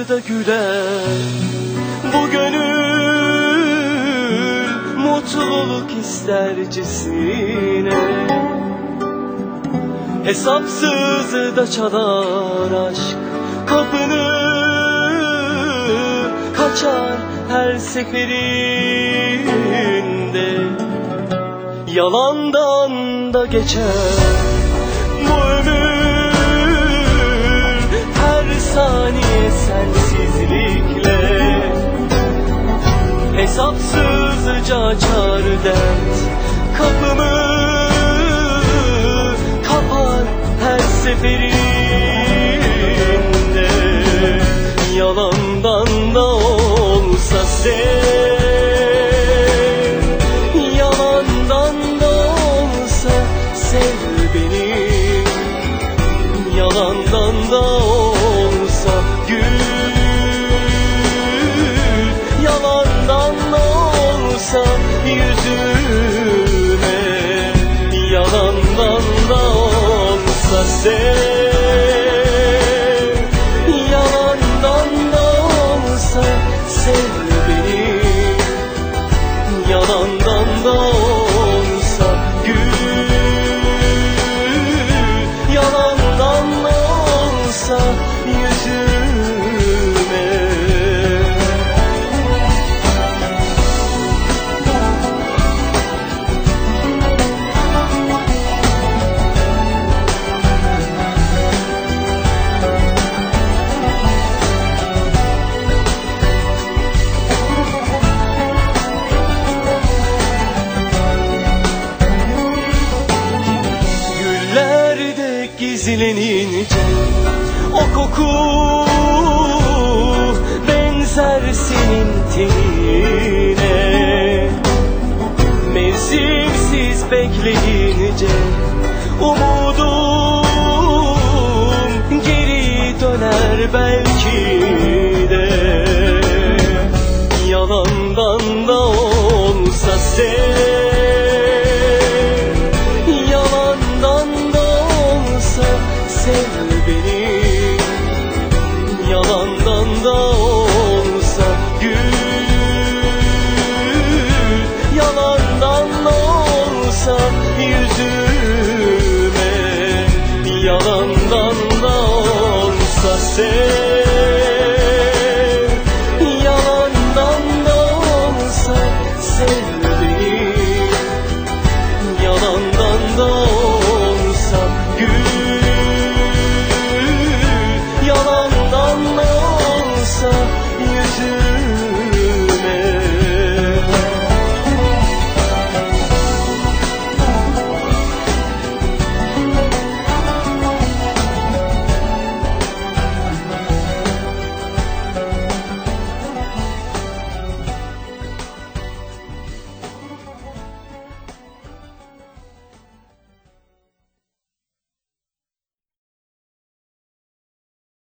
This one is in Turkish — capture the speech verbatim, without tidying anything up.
da güler bu gönül, mutluluk istercesine. Hesapsız da çalar aşk kapını, kaçar her seferinde. Yalandan da geçer bu ömür, her saniye sensizlikle. Hesapsızca açar dert kapımı, kapar her seferinde. Yalandan da olsa sev, yalandan da olsa sev beni. Yalandan da olsa gül, yalandan da olsa yüzüme. Yalandan da olsa sev, yalandan da olsa sev beni. Yalandan da olsa gül, yalandan da olsa yüzüme. Gizlenince o koku benzer senin tenine. Mevsimsiz bekleyince umudum geri döner belki de. Yalandan da olsa sev, yalandan da sev beni. Yalandan da olsa gül, yalandan da olsa yüzüme. Yalandan da olsa sev, yalandan da olsa sev beni. Yalandan da olsa gül, yalandan da olsa yüzüm.